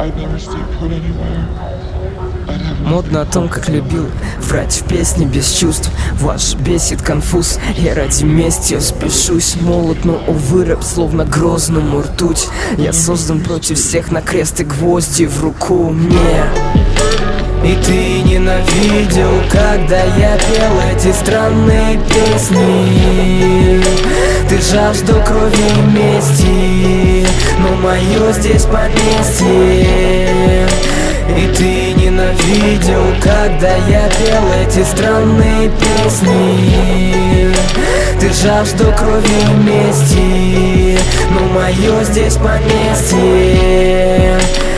Модно о том, как любил врать в песне без чувств. Ваш бесит конфуз, я ради мести спешусь. Молод, но, увы, рэп словно грозному ртуть. Я создан против всех, на крест и гвозди в руку мне. И ты ненавидел, когда я пел эти странные песни. Ты жаждал крови и мести, но мое здесь поместье. И ты ненавидел, когда я пел эти странные песни. Ты жаждал крови и мести, но мое здесь поместье.